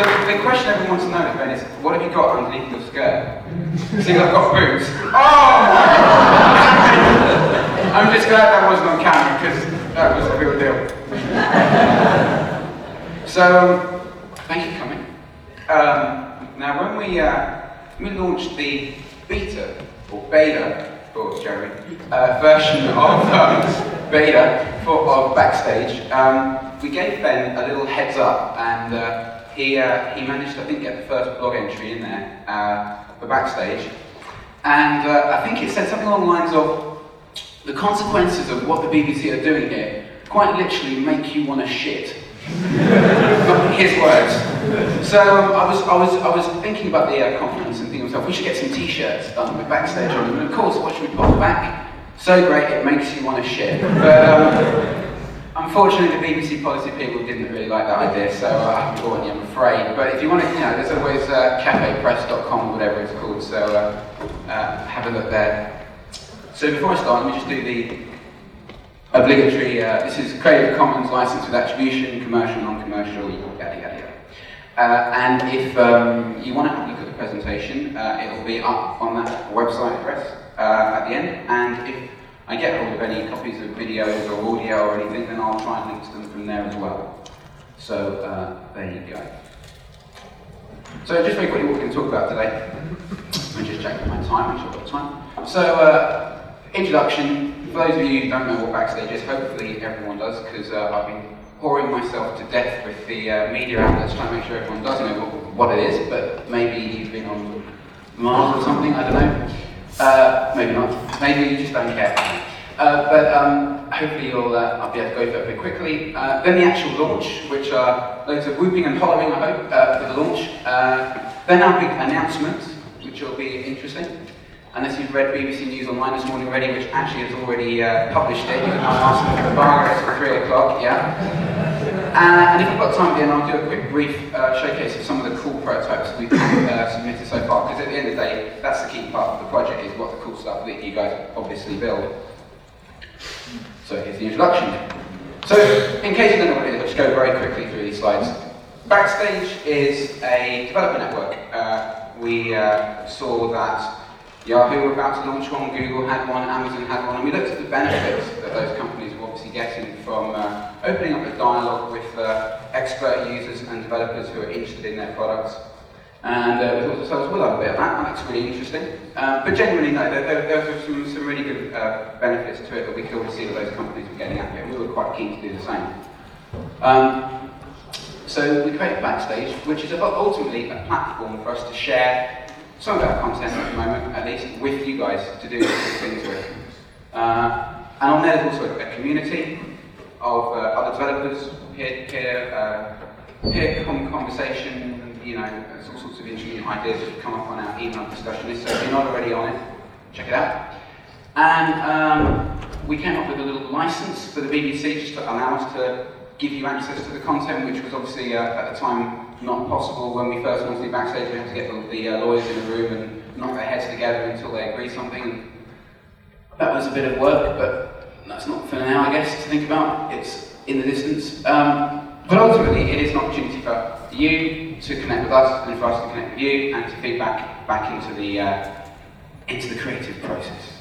So the question everyone wants to know, Ben, is what have you got underneath your skirt? See, I've got boots. Oh! I'm just glad that wasn't on camera because that was a real deal. So, thank you for coming. Now, when we launched the beta, or beta, for Jeremy, version of beta of Backstage, we gave Ben a little heads up, and he managed to, I think, get the first blog entry in there for Backstage. And I think it said something along the lines of, the consequences of what the BBC are doing here quite literally make you want to shit. His words. So I was thinking about the conference and thinking to myself, we should get some t-shirts done with Backstage on them. And of course, what should we put on the back? So great, it makes you want to shit. But unfortunately, the BBC policy people didn't really like that idea, so I haven't bought any, I'm afraid. But if you want to, there's always cafepress.com or whatever it's called, so have a look there. So before I start, let me just do the obligatory, this is Creative Commons license with attribution, commercial, non-commercial, yada yada yada. And if you want to have a look at the presentation, it'll be up on that website address at the end. And if I get hold of any copies of videos or audio or anything, then I'll try and link to them from there as well. So there you go. So just very quickly, what we're going to talk about today. I'm just checking my time, make sure I've got time. So introduction. For those of you who don't know what Backstage is, hopefully everyone does, because I've been pouring myself to death with the media outlets trying to make sure everyone does know what it is, but maybe you've been on Mars or something, I don't know. Maybe not. Maybe you just don't care. But hopefully I'll be able to go through it pretty quickly. Then the actual launch, which are loads of whooping and hollering, I hope, for the launch. Then our big announcement, which will be interesting. Unless you've read BBC News Online this morning already, which actually has already published it, you can ask them for the bar at 3 o'clock, yeah? And if we've got time at the end, I'll do a quick brief showcase of some of the cool prototypes we've submitted so far, because at the end of the day, that's the key part of the project, is what the cool stuff that you guys obviously build. So here's the introduction. So, in case you don't know what it is, I'll just go very quickly through these slides. Backstage is a developer network. We saw that Yahoo were about to launch one, Google had one, Amazon had one, and we looked at the benefits that those companies were obviously getting from opening up a dialogue with expert users and developers who are interested in their products. And we thought to ourselves, we'll have a bit of that, that's really interesting. But genuinely, no, there were some really good benefits to it that we could already see that those companies were getting at it, and we were quite keen to do the same. So we created Backstage, which is ultimately a platform for us to share some of our content at the moment, at least, with you guys to do things with. And on there there's also a community of other developers, peer conversation, and, there's all sorts of interesting ideas that have come up on our email discussion list, so if you're not already on it, check it out. And we came up with a little license for the BBC just to allow us to give you access to the content, which was obviously at the time not possible. When we first wanted to do Backstage, we had to get the lawyers in a room and knock their heads together until they agreed something. And that was a bit of work, but that's not for now, I guess, to think about. It's in the distance. But ultimately, it is an opportunity for you to connect with us and for us to connect with you and to feedback back into the creative process.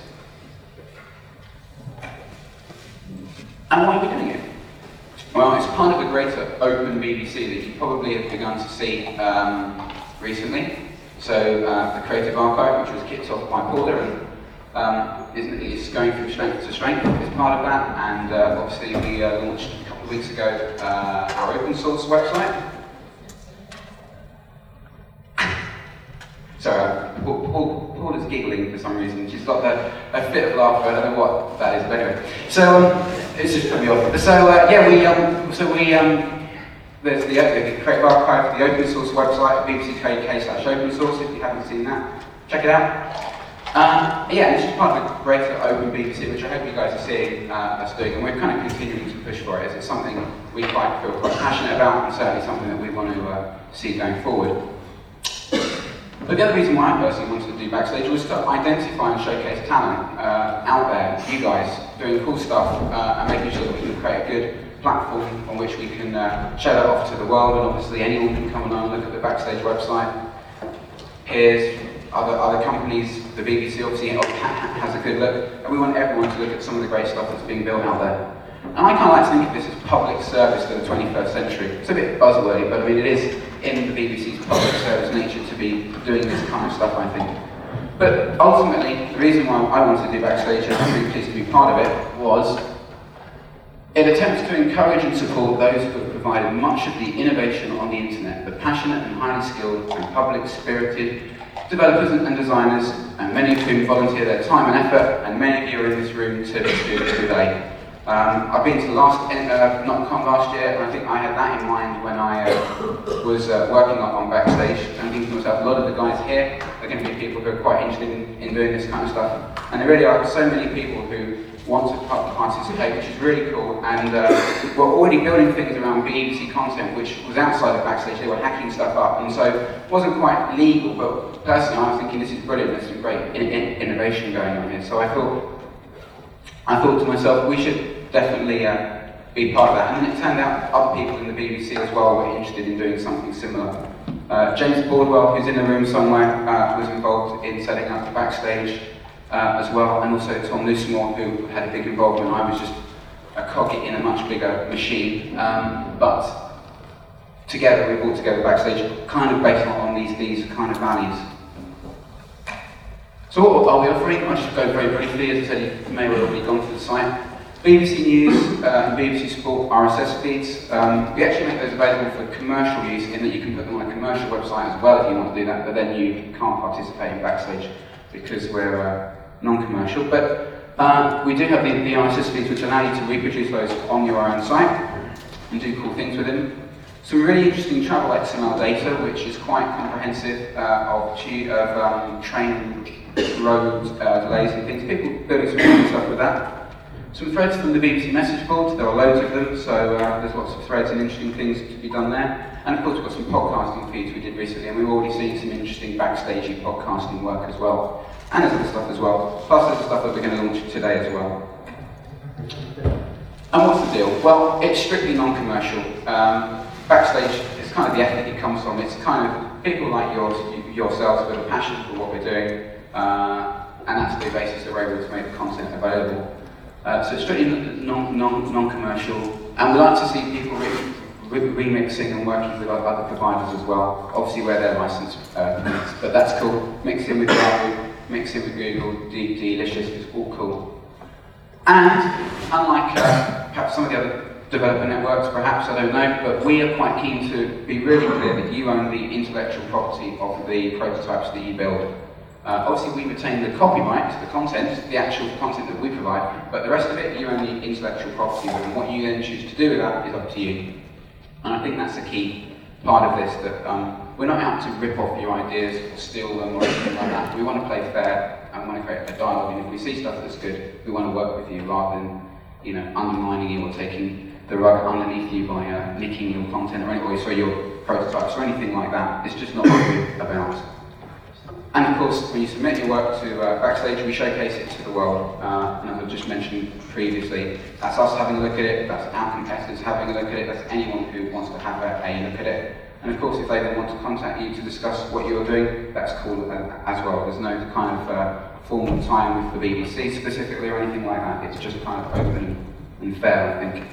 And why are we doing it? Well, it's part of a greater open BBC that you probably have begun to see recently. So the Creative Archive, which was kicked off by Paula, and is going from strength to strength as part of that. And obviously we launched a couple of weeks ago our open source website. Sorry, Paula's giggling for some reason. She's got a fit of laughter. I don't know what that is, but anyway. So it's just put me off. So there's the Creative Archive, the open source website, bbc.co.uk/open source. If you haven't seen that, check it out. This is part of a greater open BBC, which I hope you guys are seeing us doing, and we're kind of continuing to push for it, as it's something we feel quite passionate about, and certainly something that we want to see going forward. But the other reason why I personally wanted to do Backstage was to identify and showcase talent out there, you guys, doing cool stuff, and making sure that we can create a good platform on which we can show that off to the world, and obviously anyone can come along and look at the Backstage website. Here's other companies, the BBC obviously has a good look, and we want everyone to look at some of the great stuff that's being built out there. And I kind of like to think of this as public service for the 21st century. It's a bit buzzwordy, but I mean it is in the BBC's public service nature to be doing this kind of stuff, I think. But ultimately, the reason why I wanted to do Backstage, and I'm really pleased to be part of it, was it attempts to encourage and support those who have provided much of the innovation on the internet, the passionate and highly skilled and public-spirited developers and designers, and many of whom volunteer their time and effort, and many of you are in this room today. I've been to the last NotCon last year, and I think I had that in mind when I was working on Backstage, and thinking to myself, a lot of the guys here are going to be people who are quite interested in doing this kind of stuff. And there really are so many people who want to participate, which is really cool, and we're already building things around BBC content, which was outside of Backstage. They were hacking stuff up, and so it wasn't quite legal, but personally I was thinking this is brilliant, there's some great innovation going on here. So I thought to myself, we should definitely be part of that. And then it turned out other people in the BBC as well were interested in doing something similar. James Bordwell, who's in the room somewhere, was involved in setting up the Backstage as well, and also Tom Noosemore, who had a big involvement. I was just a cog in a much bigger machine, but together we brought together Backstage, kind of based on these kind of values. So what are we offering? I'll just go very briefly. As I said, you may well have already gone to the site. BBC News and BBC Sport RSS feeds. We actually make those available for commercial use, in that you can put them on a commercial website as well if you want to do that, but then you can't participate in Backstage because we're non-commercial. But we do have the RSS feeds which allow you to reproduce those on your own site and do cool things with them. Some really interesting travel XML data, which is quite comprehensive of train road delays and things. People building some cool stuff with that. Some threads from the BBC message boards, there are loads of them, so there's lots of threads and interesting things to be done there. And of course we've got some podcasting feeds we did recently, and we've already seen some interesting backstagey podcasting work as well. And there's other stuff as well, plus there's stuff that we're going to launch today as well. And what's the deal? Well, it's strictly non-commercial. Backstage is kind of the ethic it comes from. It's kind of people like yourselves with a passion for what we're doing, and that's the basis that we're able to make the content available. So it's strictly non-commercial, and we like to see people remixing and working with other providers as well, obviously where their license permits, but that's cool. Mixing with Yahoo, mixing with Google, Delicious is all cool. And unlike perhaps some of the other developer networks, perhaps, I don't know, but we are quite keen to be really clear that you own the intellectual property of the prototypes that you build. Obviously we retain the copyright to the content, the actual content that we provide, but the rest of it, you own the intellectual property of it, and what you then choose to do with that is up to you. And I think that's a key part of this, that we're not out to rip off your ideas or steal them or anything like that. We want to play fair and want to create a dialogue, and if we see stuff that's good, we want to work with you rather than, you know, undermining you or taking the rug underneath you by nicking your content or your prototypes or anything like that. It's just not what we're about. And of course, when you submit your work to Backstage, we showcase it to the world. And as I've just mentioned previously, that's us having a look at it, that's our competitors having a look at it, that's anyone who wants to have a look at it. And of course, if they then want to contact you to discuss what you're doing, that's cool as well. There's no kind of formal time with the BBC specifically or anything like that. It's just kind of open and fair, I think.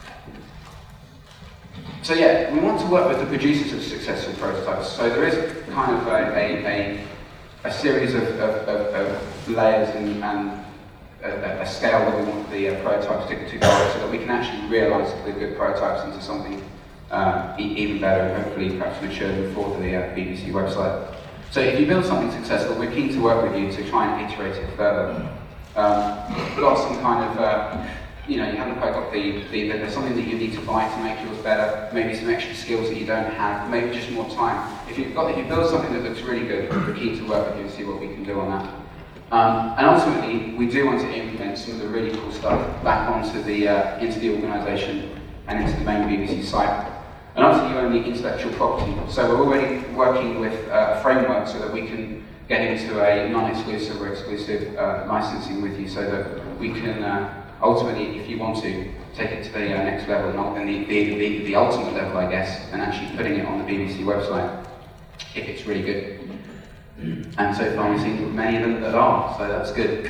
So yeah, we want to work with the producers of successful prototypes. So there is kind of a series of layers and a scale that we want the prototypes to go so that we can actually realise the good prototypes into something even better and hopefully perhaps mature before the BBC website. So if you build something successful, we're keen to work with you to try and iterate it further. Got some kind of you haven't quite got there's something that you need to buy to make yours better, maybe some extra skills that you don't have, maybe just more time. If you build something that looks really good, we're keen to work with you and see what we can do on that. And ultimately, we do want to implement some of the really cool stuff back onto the into the organisation and into the main BBC site. And obviously you own the intellectual property, so we're already working with a framework so that we can get into a non-exclusive or exclusive licensing with you, so that we can ultimately, if you want to take it to the next level, and the ultimate level, I guess, and actually putting it on the BBC website, if it's really good. And so far we've seen many of them that are, so that's good.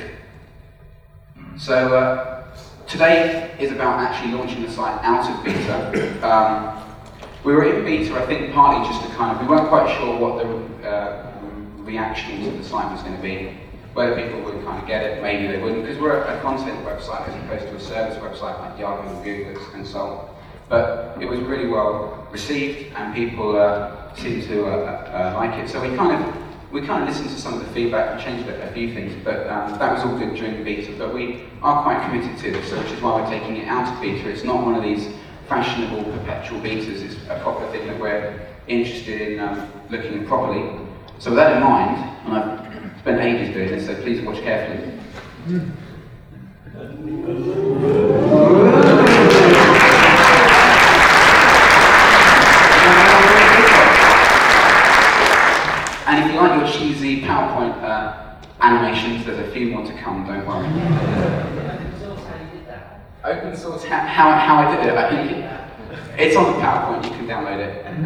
So today is about actually launching the site out of beta. We were in beta, I think, partly just to we weren't quite sure what the reaction to the site was going to be. Whether people would kind of get it, maybe they wouldn't, because we're a content website as opposed to a service website like Yahoo and Google and so on. But it was really well received, and people seemed to like it. So we kind of listened to some of the feedback and changed a few things, but that was all good during the beta. But we are quite committed to this, which is why we're taking it out of beta. It's not one of these fashionable perpetual betas. It's a proper thing that we're interested in looking at properly. So with that in mind, and I've spent ages doing this, so please watch carefully. And if you like your cheesy PowerPoint animations, there's a few more to come, don't worry. Open source, how you did that? Open source, how I did it, I think it's on the PowerPoint, you can download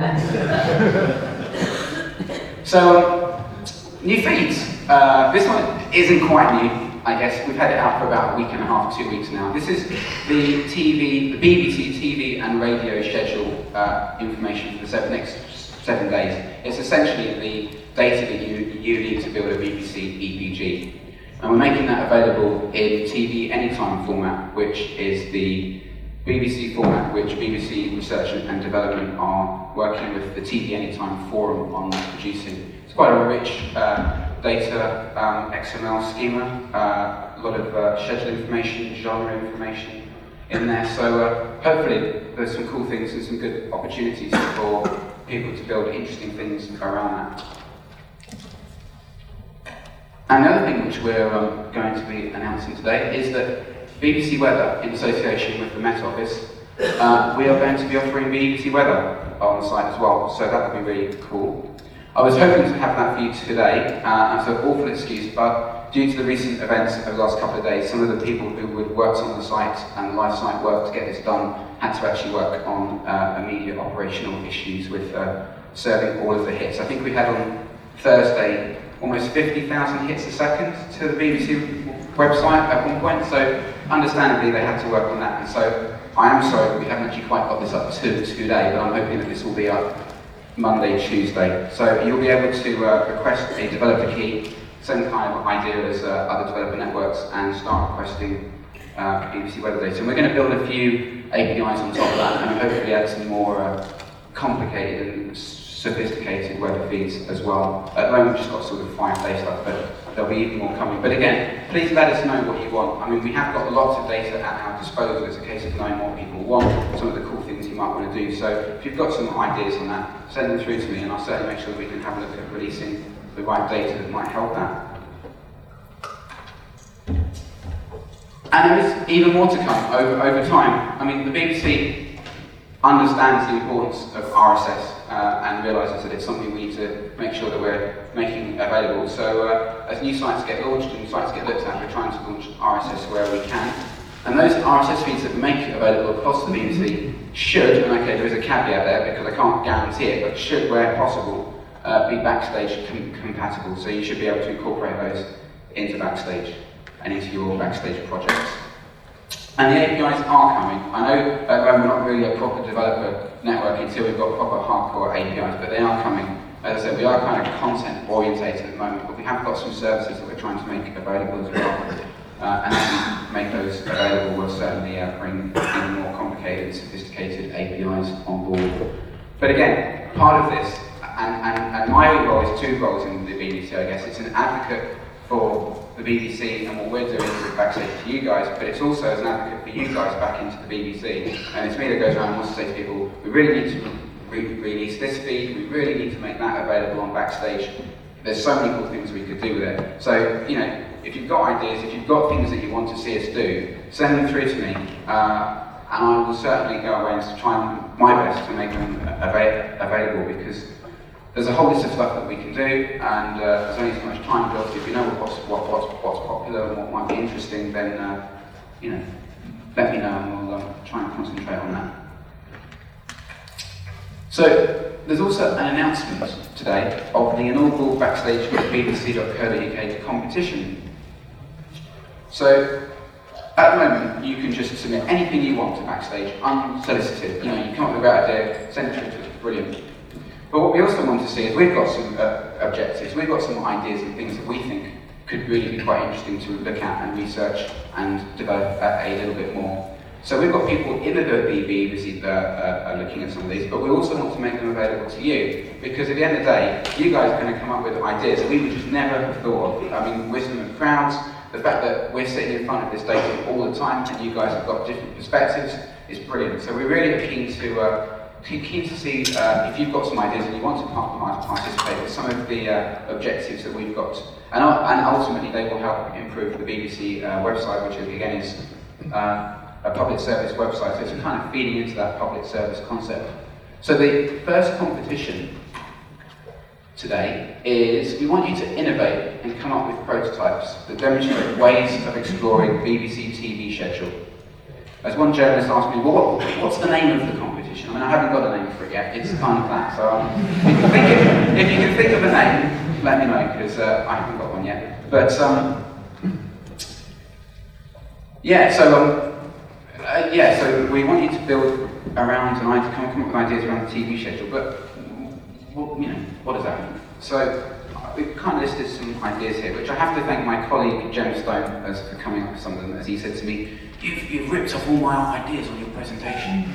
it. So, new feeds. This one isn't quite new, I guess. We've had it out for about a week and a half, 2 weeks now. This is the BBC TV and radio schedule information for the next 7 days. It's essentially the data that you need to build a BBC EPG. And we're making that available in TV Anytime format, which is the BBC format which BBC Research and Development are working with the TV Anytime Forum on producing. It's quite a rich data XML schema, a lot of schedule information, genre information in there. So hopefully there's some cool things and some good opportunities for people to build interesting things around that. And the other thing which we're going to be announcing today is that BBC Weather, in association with the Met Office, we are going to be offering BBC Weather on the site as well, so that would be really cool. I was hoping to have that for you today, and so awful excuse, but due to the recent events over the last couple of days, some of the people who had worked on the site and the live site work to get this done had to actually work on immediate operational issues with serving all of the hits. I think we had on Thursday almost 50,000 hits a second to the BBC website at one point, so understandably they had to work on that, and so I am sorry that we haven't actually quite got this up to today, but I'm hoping that this will be up Monday, Tuesday. So you'll be able to request a developer key, same kind of idea as other developer networks, and start requesting BBC weather data. And we're going to build a few APIs on top of that, and hopefully add some more complicated and sophisticated weather feeds as well. At the moment we've just got sort of 5-day stuff, but there'll be even more coming. But again, please let us know what you want. I mean, we have got lots of data at our disposal. It's a case of knowing what people want, some of the cool things you might want to do. So if you've got some ideas on that, send them through to me, and I'll certainly make sure that we can have a look at releasing the right data that might help that. And there is even more to come over time. I mean, the BBC understands the importance of RSS and realises that it's something we need to make sure that we're making available. So as new sites get launched and new sites get looked at, we're trying to launch RSS where we can. And those RSS feeds that we make available across the BBC should, and okay, there is a caveat there because I can't guarantee it, but should, where possible, be Backstage compatible. So you should be able to incorporate those into Backstage and into your Backstage projects. And the APIs are coming. I know we're not really a proper developer network until we've got proper hardcore APIs, but they are coming. As I said, we are kind of content orientated at the moment, but we have got some services that we're trying to make available as well. And as we make those available, we'll certainly bring even more complicated, sophisticated APIs on board. But again, part of this, and my role is two roles in the BBC, I guess. It's an advocate for the BBC and what we're doing with Backstage to you guys, but it's also as an advocate for you guys back into the BBC. And it's me that goes around and wants to say to people, we really need to release this feed, we really need to make that available on Backstage. There's so many cool things we could do with it. So, you know, if you've got ideas, if you've got things that you want to see us do, send them through to me, and I will certainly go away and try my best to make them available, because there's a whole list of stuff that we can do, and there's only so much time built. If you know what's popular and what might be interesting, then you know, let me know and we'll try and concentrate on that. So, there's also an announcement today of the inaugural Backstage.bbc.co.uk competition. So, at the moment, you can just submit anything you want to Backstage, unsolicited. You know, you come up with a great idea, send it to us, brilliant. But what we also want to see is we've got some objectives, we've got some ideas and things that we think could really be quite interesting to look at and research and develop a little bit more. So we've got people in the BBC that are looking at some of these, but we also want to make them available to you, because at the end of the day, you guys are going to come up with ideas that we would just never have thought of. I mean, wisdom of crowds, the fact that we're sitting in front of this data all the time and you guys have got different perspectives is brilliant. So we're really keen to see if you've got some ideas and you want to participate with some of the objectives that we've got. And ultimately they will help improve the BBC website, which again is a public service website, so it's kind of feeding into that public service concept. So the first competition today is we want you to innovate and come up with prototypes that demonstrate ways of exploring BBC TV schedule. As one journalist asked me, well, what's the name of the competition? I mean, I haven't got a name for it yet, it's kind of that, so if you can think of a name, let me know, because I haven't got one yet. But, so we want you to build around and come up with ideas around the TV schedule, but what does that mean? So we've kind of listed some ideas here, which I have to thank my colleague Jem Stone for coming up with some of them, as he said to me, you've ripped off all my ideas on your presentation.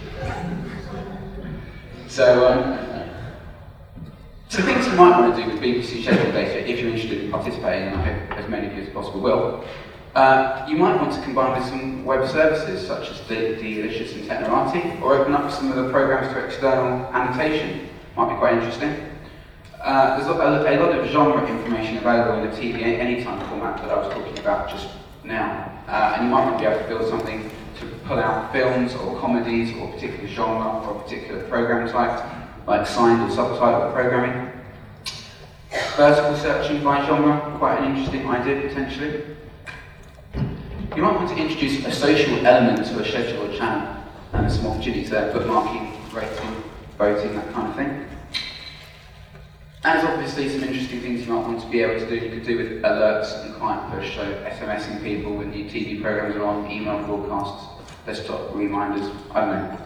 So things you might want to do with BBC schedule data, if you're interested in participating, and I hope as many of you as possible will, you might want to combine with some web services such as Delicious and Technorati, or open up some of the programs to external annotation. Might be quite interesting. There's a lot of genre information available in the TV Anytime format that I was talking about just now. And you might want to be able to build something to pull out films or comedies or a particular genre or a particular program type, like signed or subtitled programming. Vertical searching by genre, quite an interesting idea potentially. You might want to introduce a social element to a schedule or channel, and there's some opportunities there, bookmarking, rating, voting, that kind of thing. And there's obviously some interesting things you might want to be able to do. You could do with alerts and client push, so SMSing people when new TV programs are on, email broadcasts, desktop reminders, I don't know.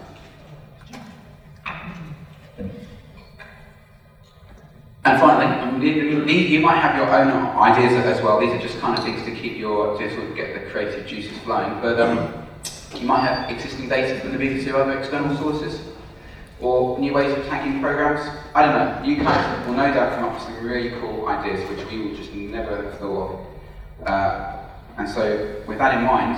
And finally, you might have your own ideas as well. These are just kind of things to keep to sort of get the creative juices flowing. But you might have existing data from the BBC or other external sources, or new ways of tagging programs. I don't know. You guys will no doubt come up with some really cool ideas which we would just never have thought of. And so, with that in mind,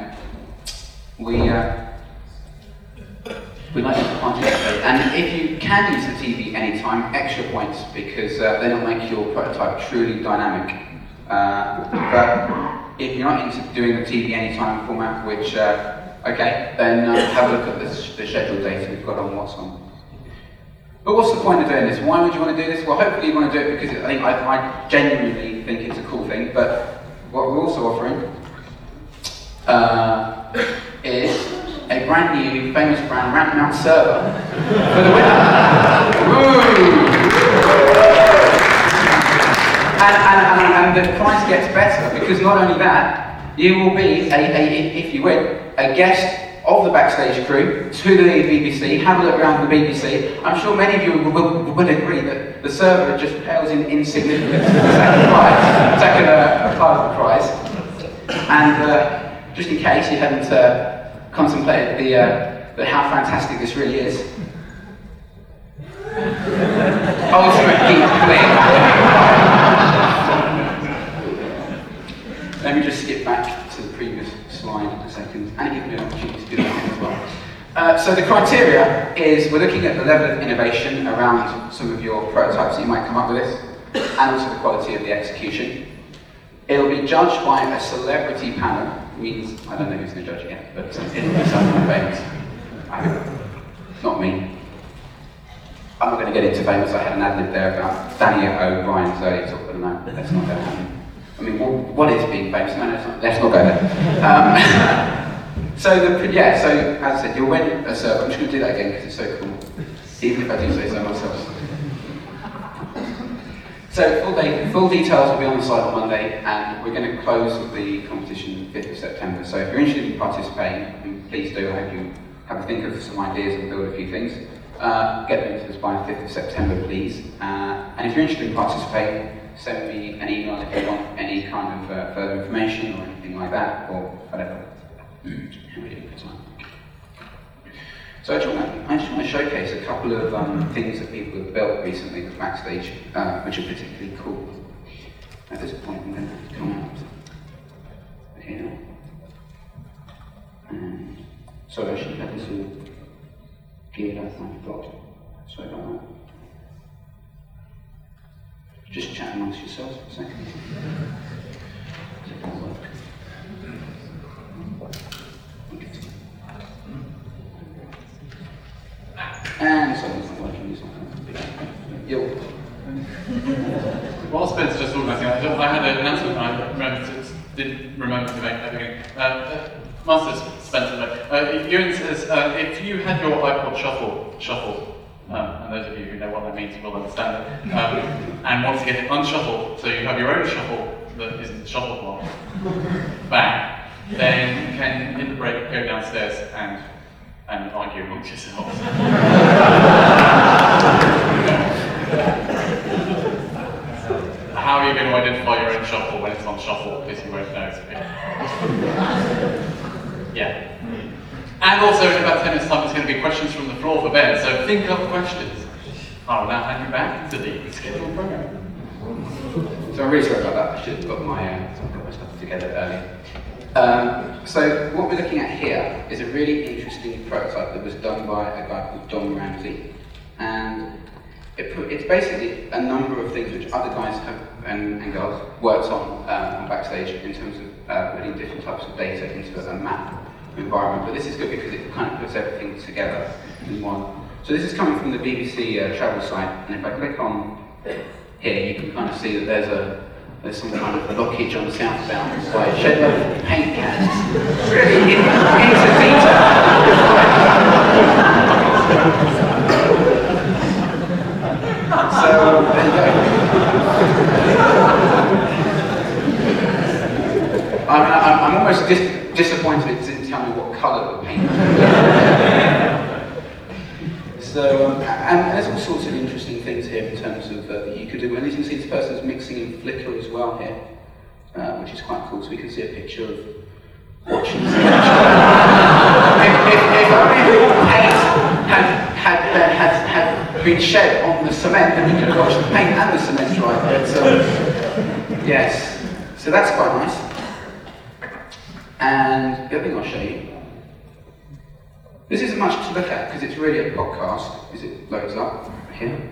we'd like you to participate. And if you can use the TV Anytime, extra points, because then it'll make your prototype truly dynamic. But if you're not into doing the TV Anytime format, which, then have a look at the schedule data we've got on what's on. But what's the point of doing this? Why would you want to do this? Well, hopefully you want to do it because I genuinely think it's a cool thing, but what we're also offering is a brand new famous brand Ramp Mount server for the winner. And the prize gets better, because not only that, you will be, if you win, a guest of the Backstage crew to the BBC, have a look around the BBC. I'm sure many of you would agree that the server just pales in insignificance to the second part of the prize. And just in case you hadn't contemplated the how fantastic this really is. Ultimate geek clean. Let me just skip back to the previous slide a second, and give me an opportunity to do that as well. So the criteria is we're looking at the level of innovation around some of your prototypes that you might come up with this, and also the quality of the execution. It'll be judged by a celebrity panel. Means I don't know who's going to judge it yet, but it'll be someone famous. I hope. Not me. I'm not going to get into famous. I had an ad-lib there about Danny O'Brien, so it's all, but no, let's not go there. I mean, what is being famous? No, let's not go there. So as I said, you'll win a server. I'm just going to do that again because it's so cool, even if I do say so myself. So full details will be on the site on Monday, and we're going to close the competition 5th of September. So if you're interested in participating, please do. I hope you have a think of some ideas and build a few things. Get them to us by 5th of September, please. And if you're interested in participating, send me an email if you want any kind of further information or anything like that, or whatever. So I just want to showcase a couple of things that people have built recently with Backstage, which are particularly cool. At this point, I'm going to come out here. And sorry, I should have this all geared up. I forgot. Sorry about that. Just chat amongst yourselves for a second. And something's not working, it's not working. While Spencer's just organising, I had an announcement didn't remember to make at the beginning. Master Spencer, Ewan says, if you had your iPod shuffle, and those of you who know what that means will understand it, and want to get it unshuffled, so you have your own shuffle that isn't the shuffled one, back, then you can, in the break, go downstairs and argue amongst yourselves. How are you going to identify your own shuffle when it's on shuffle? Because you won't know. Yeah. And also, in about 10 minutes' time, there's going to be questions from the floor for Ben. So think up questions. I will now hand you back to the scheduled program. So I'm really sorry about that. I should have got my stuff together earlier. So what we're looking at here is a really interesting prototype that was done by a guy called Don Ramsey, and it's basically a number of things which other guys have and girls worked on Backstage in terms of putting different types of data into a map environment. But this is good because it kind of puts everything together in one. So this is coming from the BBC travel site, and if I click on here, you can kind of see that there's some kind of blockage on the southbound side, shed load of paint cans, really into detail. So, there you go. I'm almost disappointed it didn't tell me what colour the paint was. So, and there's all sorts of interesting things here in terms of that you could do. And you can see this person's mixing in Flickr as well here, which is quite cool. So we can see a picture of watching. If only the paint had been shed on the cement, then you could have watched the paint and the cement dry. But yes, so that's quite nice. And the other thing I'll show you. This isn't much to look at because it's really a podcast as it loads up here.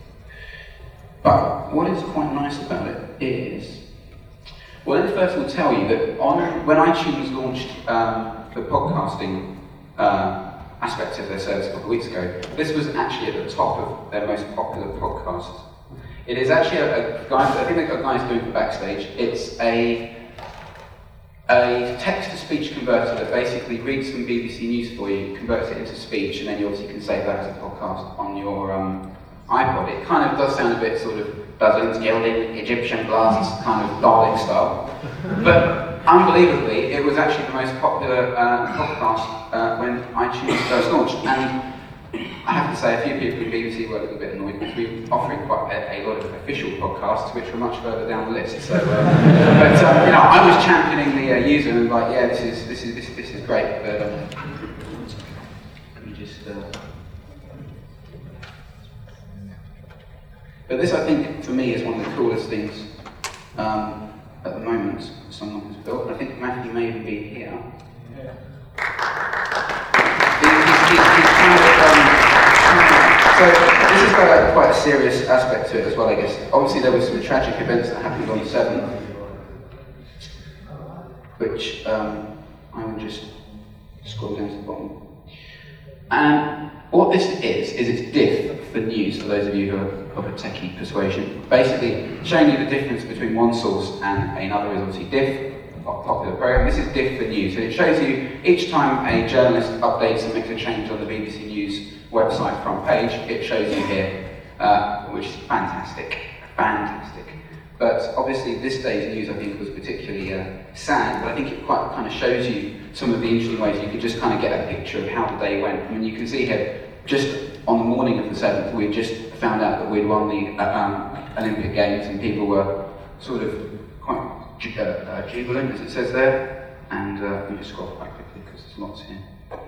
But what is quite nice about it is, well, let me first of all tell you that when iTunes launched the podcasting aspect of their service a couple of weeks ago, this was actually at the top of their most popular podcasts. It is actually a guy, I think a guy's doing for Backstage. It's a text-to-speech converter that basically reads some BBC News for you, converts it into speech, and then you obviously can save that as a podcast on your iPod. It kind of does sound a bit sort of Buzzards, Gilding, Egyptian Blasts, kind of Dalek style. But unbelievably, it was actually the most popular podcast when iTunes first launched. And I have to say, a few people in BBC were a little bit annoyed because we were offering quite a lot of official podcasts, which were much further down the list. So, but I was championing the user and like, yeah, this is great. But let me just. But this, I think, for me, is one of the coolest things at the moment someone has built. And I think Matthew may even be here. Yeah. So this has got quite a serious aspect to it as well, I guess. Obviously there were some tragic events that happened on the 7th, which I will just scroll down to the bottom. And what this is it's diff for news, for those of you who are of a techie persuasion. Basically, showing you the difference between one source and another is obviously diff. popular program. This is Diff for News, and it shows you each time a journalist updates and makes a change on the BBC News website front page, it shows you here, which is fantastic. But obviously this day's news I think was particularly sad, but I think it quite kind of shows you some of the interesting ways you could just kind of get a picture of how the day went. I mean, you can see here, just on the morning of the 7th, we had just found out that we'd won the Olympic Games, and people were sort of quite jubilant, as it says there. And let me just scroll quite quickly because there's lots here.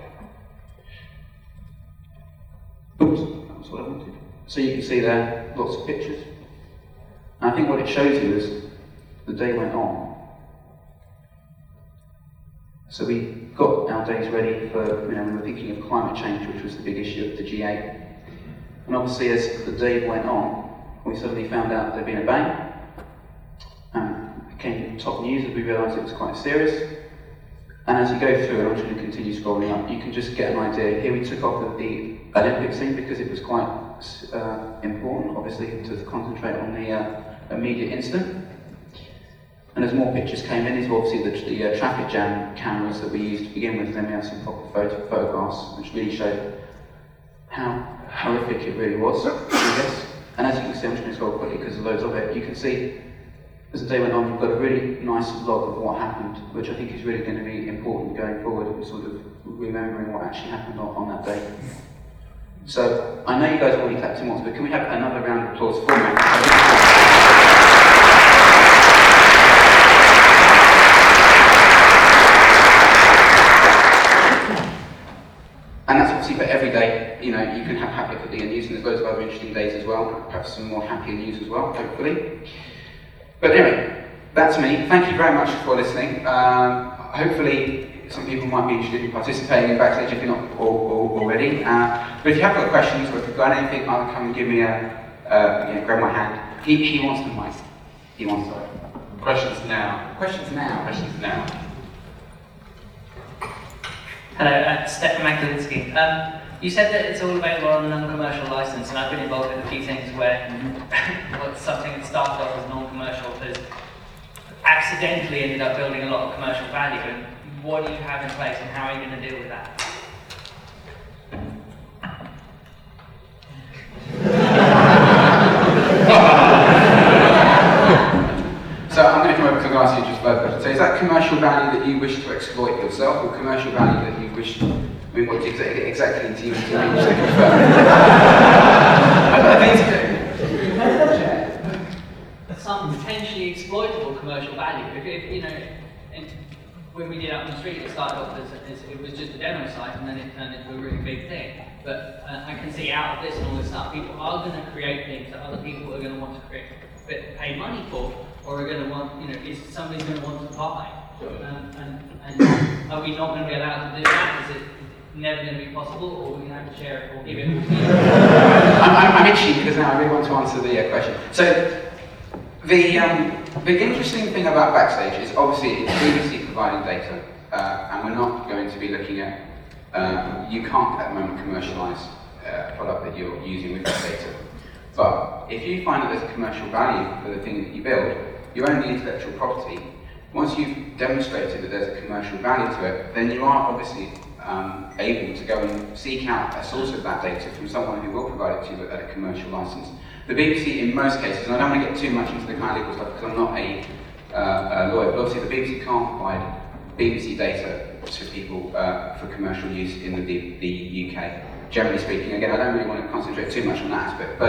Oops, that was what I wanted. So you can see there, lots of pictures. And I think what it shows you is the day went on. So we got our days ready for, we were thinking of climate change, which was the big issue of the G8. And obviously as the day went on, we suddenly found out there'd been a bang. And it became top news as we realised it was quite serious. And as you go through, and I'm just going to continue scrolling up, you can just get an idea. Here we took off of the Olympic scene because it was quite important, obviously, to concentrate on the immediate incident. And as more pictures came in, these were obviously the traffic jam cameras that we used to begin with, and then we have some proper photographs which really showed how horrific it really was, I guess. And as you can see, I'm just going to scroll quickly because there's loads of it, you can see as the day went on, you've got a really nice log of what happened, which I think is really going to be important going forward, and sort of remembering what actually happened on that day. So, I know you guys already clapped in once, but can we have another round of applause for Matt? And that's obviously for every day. You can have happier news, and there's loads of other interesting days as well, perhaps some more happier news as well, hopefully. But anyway, that's me. Thank you very much for listening. Hopefully, some people might be interested in participating in Backstage if you're not already. But if you have got questions, or if you've got anything, come and give me grab my hand. He wants the mic. He wants it. Questions now. Questions now. Questions now. Hello, Stefan Magdalensky. You said that it's all available on a non-commercial license, and I've been involved in a few things where something that started off as non-commercial has accidentally ended up building a lot of commercial value. And what do you have in place, and how are you going to deal with that? So I'm going to come over to ask you just both questions. So is that commercial value that you wish to exploit yourself, or commercial value that you wish to... I mean, what exactly do you mean to confirm? I think Some potentially exploitable commercial value. When we did it up on the street, it started off as it was just a demo site, and then it turned into a really big thing. But I can see out of this and all this stuff, people are going to create things that other people are going to want to pay money for, or are going to want, is somebody's going to want to buy. And are we not going to be allowed to do that? Is it never going to be possible, or we're going to have to share it or give it? I'm itchy because now I really want to answer the question. So the interesting thing about Backstage is obviously it's BBC providing data, and we're not going to be looking at. You can't at the moment commercialise a product that you're using with that data. But if you find that there's a commercial value for the thing that you build, you own the intellectual property. Once you've demonstrated that there's a commercial value to it, then you are obviously able to go and seek out a source of that data from someone who will provide it to you at a commercial license. The BBC, in most cases, and I don't want to get too much into the kind of legal stuff because I'm not a lawyer, but obviously the BBC can't provide BBC data to people for commercial use in the UK. Generally speaking, again, I don't really want to concentrate too much on that aspect,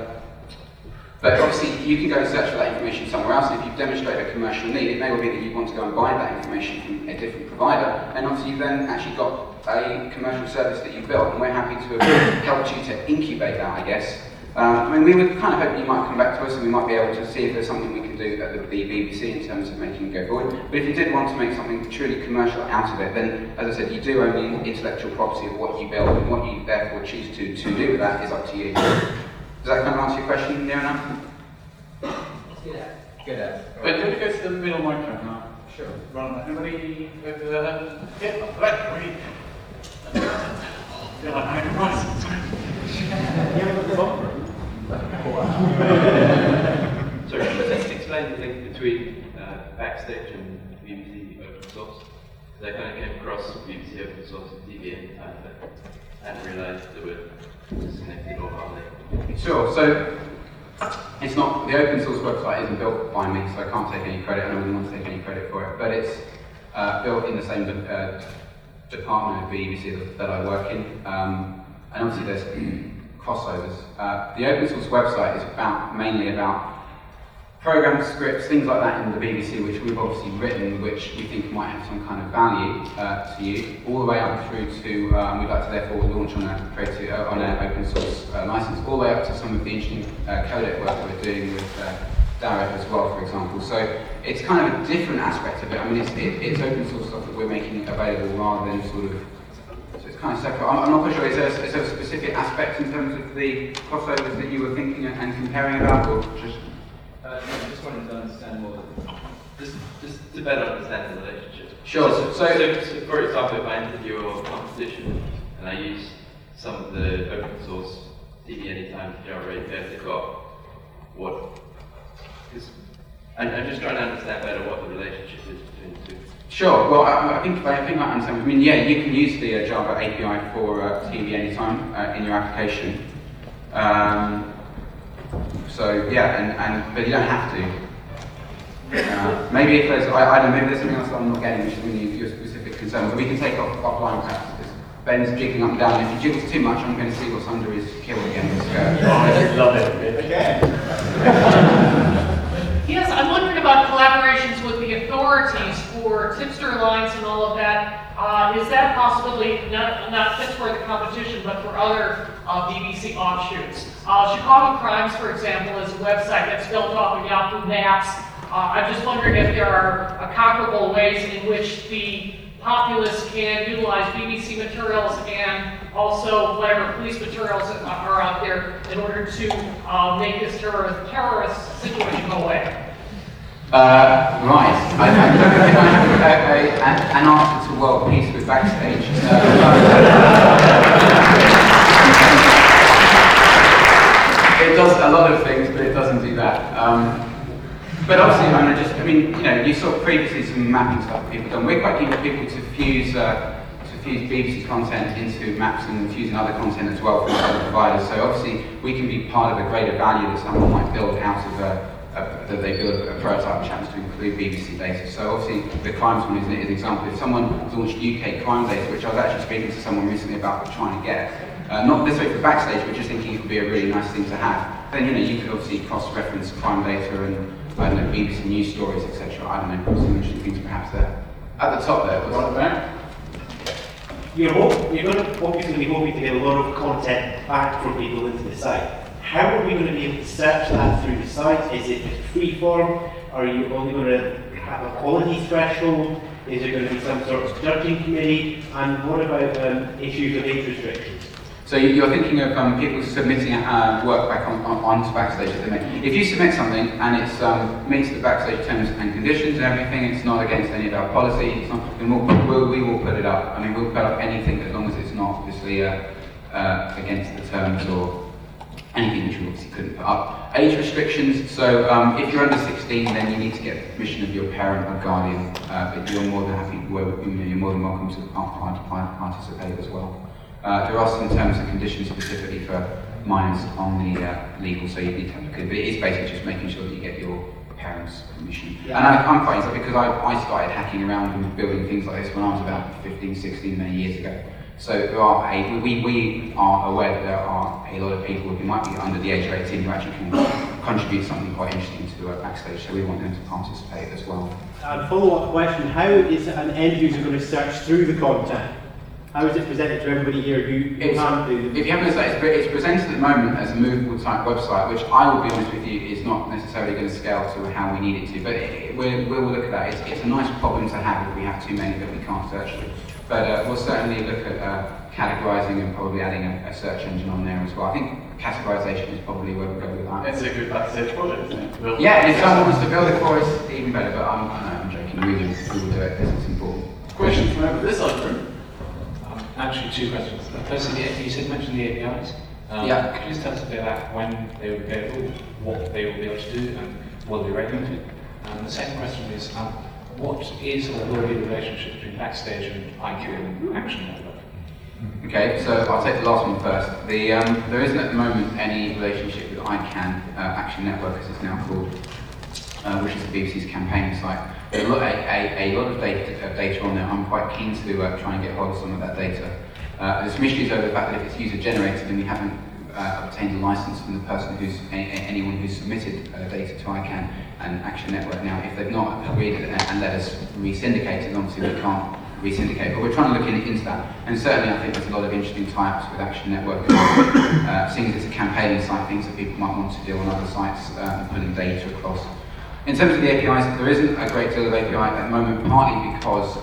but obviously you can go and search for that information somewhere else, and if you've demonstrated a commercial need, it may well be that you want to go and buy that information from a different provider, and obviously you've then actually got a commercial service that you've built, and we're happy to have helped you to incubate that, I guess. We would kind of hope you might come back to us and we might be able to see if there's something we can do at the BBC in terms of making it go forward. But if you did want to make something truly commercial out of it, then, as I said, you do own the intellectual property of what you build, and what you therefore choose to do with that is up to you. Does that kind of answer your question near enough? Let's do that. Good. Wait, do you go to the middle microphone now? Sure. Right, anybody over there? Yeah, right, we. Yeah, right. Sorry, can you just explain the link between Backstage and BBC source. Because I kind of came across BBC open source and TV anytime, but I hadn't realised they were disconnected or are they? Sure. So it's not, the open source website isn't built by me, so I can't take any credit. I don't really want to take any credit for it, but it's built in the same department of BBC that I work in, and obviously there's crossovers. The open source website is mainly about programs, scripts, things like that in the BBC, which we've obviously written, which we think might have some kind of value to you, all the way up through to, we'd like to therefore launch on an open source license, all the way up to some of the interesting codec work that we're doing with Darrett as well, for example. So it's kind of a different aspect of it. I mean, it's open source stuff that we're making available rather than sort of, so it's kind of separate. I'm not quite sure, is there a specific aspect in terms of the crossovers that you were thinking and comparing about, or just? I just wanted to understand more, just to better understand the relationship. Sure. So for example, if I enter your competition and I use some of the open source TV Anytime Java APIs they've got, what? Because I'm just trying to understand better what the relationship is between the two. Sure. Well, I think I understand. I mean, yeah, you can use the Java API for TV Anytime in your application. So yeah, but you don't have to. Maybe if there's, I don't know, maybe there's something else I'm not getting, which is really your specific concern. But we can take off offline perhaps. Because Ben's jiggling up and down. If he jiggles too much, I'm going to see what's under his kill again. I love it. Again. Yes, I'm wondering about collaborations with the authorities for tipster lines and all of that. Is that a possibility, not just for the competition, but for other BBC offshoots? Chicago Crimes, for example, is a website that's built off of Yahoo Maps. I'm just wondering if there are comparable ways in which the populace can utilize BBC materials and also whatever police materials are out there in order to make this terrorist situation go away. Right. I don't think I have an answer to world peace with Backstage. It does a lot of things, but it doesn't do that. But obviously, I mean, you saw previously some mapping stuff that people have done. We're quite keen for people to fuse BBC content into maps and fusing other content as well from other providers. So obviously, we can be part of a greater value that someone might build out of that they build a prototype which happens to include BBC data. So obviously, the crimes one is an example. If someone launched UK crime data, which I was actually speaking to someone recently about trying to get, not necessarily for Backstage, but just thinking it would be a really nice thing to have, then you could obviously cross-reference crime data and I don't know, BBC news stories, etc. I don't know, some interesting things perhaps there. At the top there, right there. You're obviously going to be hoping to get a lot of content back from people into the site. How are we going to be able to search that through the site? Is it just free form? Are you only going to have a quality threshold? Is there going to be some sort of judging committee? And what about issues of age restrictions? So you're thinking of people submitting work back onto Backstage at the minute. If you submit something and it meets the Backstage terms and conditions and everything, it's not against any of our policy, then we will put it up. I mean, we'll put up anything as long as it's not obviously against the terms or anything which we obviously couldn't put up. Age restrictions, so if you're under 16, then you need to get the permission of your parent or guardian, but you're more than happy, you're more than welcome to participate as well. There are some terms and conditions specifically for minors on the legal, so you need to have but it is basically just making sure that you get your parents' permission. Yeah. And I'm quite interested because I started hacking around and building things like this when I was about 15, 16, many years ago. So we are aware that there are a lot of people who might be under the age of 18 who actually can contribute something quite interesting to Backstage, so we want them to participate as well. Follow-up question, how is an end user going to search through the content? How is it presented to everybody here who can't do it? If you haven't noticed, it's presented at the moment as a movable type website, which I will be honest with you is not necessarily going to scale to how we need it to, but we'll look at that. It's a nice problem to have if we have too many that we can't search through. But we'll certainly look at categorizing and probably adding a search engine on there as well. I think categorization is probably where we'll go with that. It's a good Backstage project, isn't it? Yeah, and if someone wants to build it for us, even better, but I'm joking. We will do it because it's important. Questions from over this side of the room? Actually, two questions. Firstly, you mentioned the APIs. Yeah. Could you just tell us a bit about when they will be available, what they will be able to do, and what they'll be ready to? And the second question is, what is or will be the relationship between Backstage and IQ and Action Network? Okay, so I'll take the last one first. There isn't at the moment any relationship with ICANN, Action Network as it's now called, which is the BBC's campaign site. There's a lot of data on there. I'm quite keen to try and get hold of some of that data. There's some issues over the fact that if it's user generated and we haven't obtained a license from the person anyone who's submitted data to ICANN and Action Network. Now, if they've not agreed and let us re-syndicate it, obviously we can't re-syndicate, but we're trying to look into that. And certainly I think there's a lot of interesting tie-ups with Action Network. Seeing as it's a campaigning site, things that people might want to do on other sites, putting data across. In terms of the APIs, there isn't a great deal of API at the moment, partly because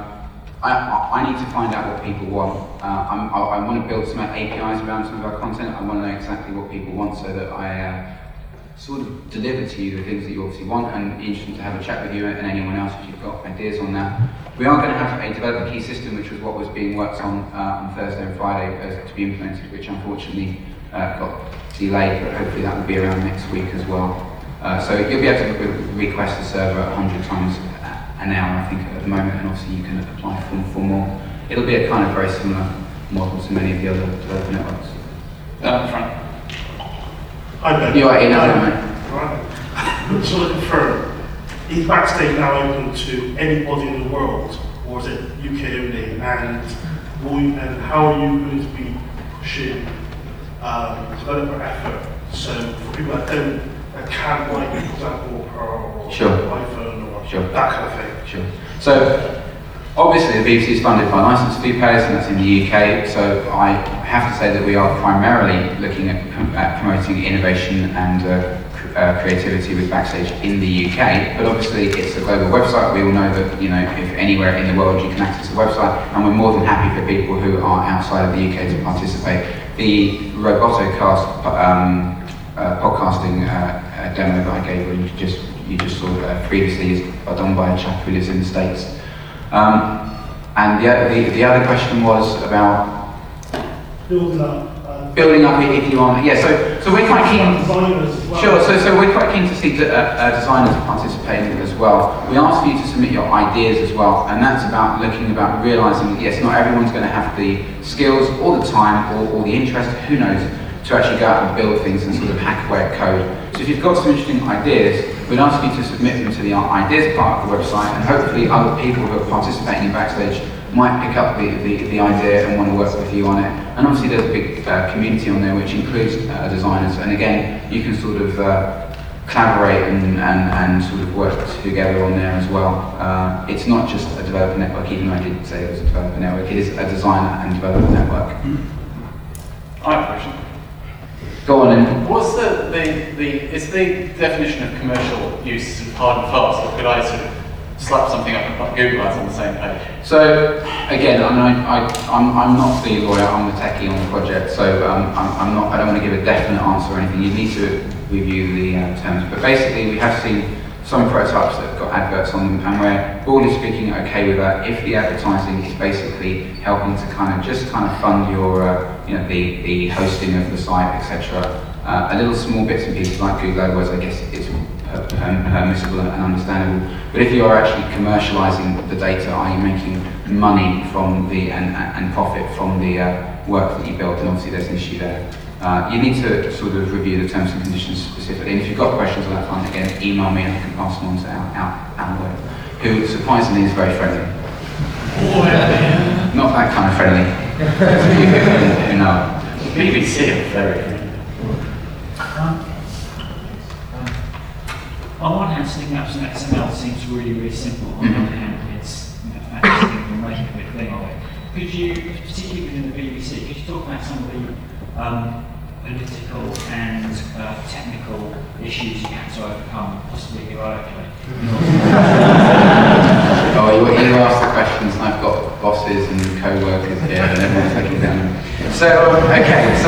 I need to find out what people want. I want to build some APIs around some of our content. I want to know exactly what people want so that I sort of deliver to you the things that you obviously want, and interesting to have a chat with you and anyone else if you've got ideas on that. We are going to have a developer key system, which was what was being worked on Thursday and Friday to be implemented, which unfortunately got delayed, but hopefully that will be around next week as well. So you'll be able to request the server 100 times an hour, I think, at the moment, and obviously you can apply for more. It'll be a kind of very similar model to many of the other developer networks. Frank. Hi Ben. You are in, mate. Right. So to confirm, is Backstage now open to anybody in the world, or is it UK only? And how are you going to be pushing developer effort? So for people that can't write, for example, or Sure. iPhone or Sure. that kind of thing. Sure. So obviously the BBC is funded by license fee payers, and that's in the UK. So I have to say that we are primarily looking at promoting innovation and creativity with Backstage in the UK, but obviously it's a global website. We all know that, if anywhere in the world you can access the website, and we're more than happy for people who are outside of the UK to participate. The Robotocast podcasting demo that I gave, where you just saw previously, is done by a chap who lives in the States. And the other question was about building up if you want. Yeah, so we're quite keen. Sure. So we're quite keen to see designers participating as well. We ask for you to submit your ideas as well, and that's about realising that yes, not everyone's going to have the skills all the time or the interest. Who knows? To actually go out and build things and sort of hack away at code. So if you've got some interesting ideas, we'd ask you to submit them to the ideas part of the website, and hopefully other people who are participating in Backstage might pick up the idea and want to work with you on it. And obviously there's a big community on there which includes designers, and again, you can sort of collaborate and sort of work together on there as well. It's not just a developer network, even though I did say it was a developer network, it is a designer and developer network. I have a question. Go on in. What's is the definition of commercial use hard and fast, or could I sort of slap something up and put Google ads on the same page? So again, I'm not the lawyer, I'm the techie on the project, so I don't want to give a definite answer or anything. You need to review the terms, but basically we have seen some prototypes that have got adverts on them, and we're broadly speaking okay with that if the advertising is basically helping to kind of fund your the hosting of the site, etc. A little small bits and pieces like Google AdWords, I guess it's permissible and understandable. But if you are actually commercialising the data, i.e. making money from and profit from the work that you built, then obviously there's an issue there. You need to sort of review the terms and conditions specifically, and if you've got questions on that front, again, email me and I can pass them on to Alan Webb, who surprisingly is very friendly. Not that kind of friendly. Who know. BBC are very friendly. On one hand, setting up some XML seems really, really simple. On the other hand, it's fantastic and making a big thing of it. Could you, particularly within the BBC, could you talk about some of the political and technical issues you had to overcome, possibly heroically? Oh, you asked the questions, and I've got bosses and co-workers here, and everyone's looking down. So, okay, so,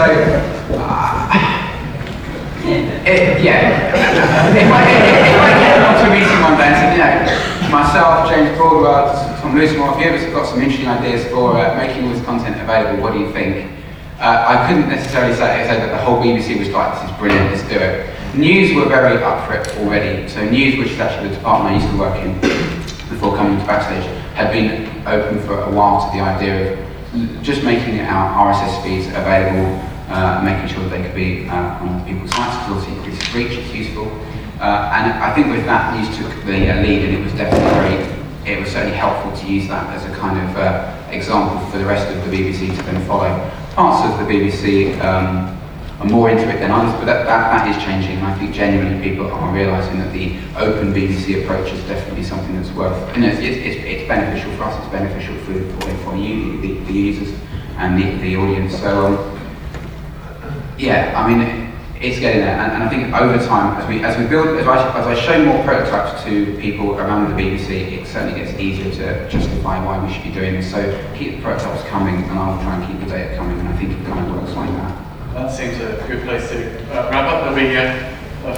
if I get onto a meeting one day and said, myself, James Broadwell, Tom Loosemore, a few of us have got some interesting ideas for making all this content available, what do you think? I couldn't necessarily say that the whole BBC was like, this is brilliant, let's do it. News were very up for it already. So News, which is actually the department I used to work in, before coming to Backstage, had been open for a while to the idea of just making our RSS feeds available, making sure that they could be on other people's sites, because obviously it increases reach, it's useful. And I think with that, News took the lead, and it was definitely it was certainly helpful to use that as a kind of example for the rest of the BBC to then follow. Parts of the BBC are more into it than others, but that is changing, and I think genuinely people are realising that the open BBC approach is definitely something that's worth, and it's beneficial for us, it's beneficial for you, the users, and the audience. So yeah, I mean, it's getting there, and I think over time, as we build, as I show more prototypes to people around the BBC, it certainly gets easier to justify why we should be doing this. So keep the prototypes coming, and I'll try and keep the data coming, and I think it kind of works like that. That seems a good place to wrap up. There'll be a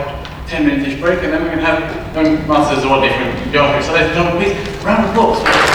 5-10 minute break, and then we can have Masters of Oddity from Yahoo. So ladies and gentlemen, please, round of applause.